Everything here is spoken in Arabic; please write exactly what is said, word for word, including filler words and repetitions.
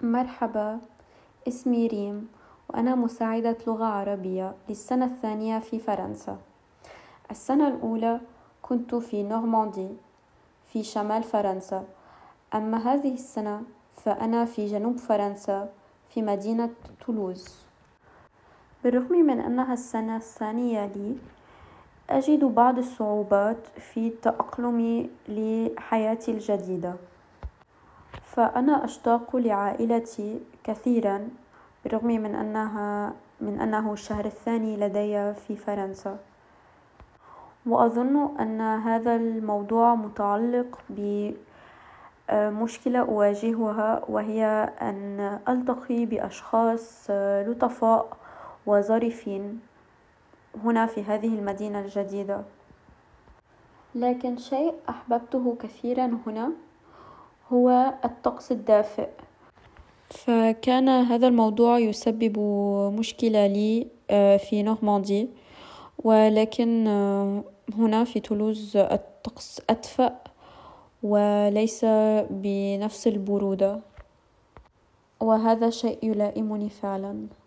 مرحبا، اسمي ريم وأنا مساعدة لغة عربية للسنة الثانية في فرنسا. السنة الأولى كنت في نورماندي في شمال فرنسا، أما هذه السنة فأنا في جنوب فرنسا في مدينة تولوز. بالرغم من أنها السنة الثانية لي، أجد بعض الصعوبات في التأقلم لحياتي الجديدة، فأنا أشتاق لعائلتي كثيرا بالرغم من أنها من أنه الشهر الثاني لدي في فرنسا. وأظن أن هذا الموضوع متعلق بمشكلة أواجهها، وهي أن ألتقي بأشخاص لطفاء وظريفين هنا في هذه المدينة الجديدة. لكن شيء أحببته كثيرا هنا هو الطقس الدافئ، فكان هذا الموضوع يسبب مشكلة لي في نورماندي، ولكن هنا في تولوز الطقس أدفأ وليس بنفس البرودة، وهذا شيء يلائمني فعلا.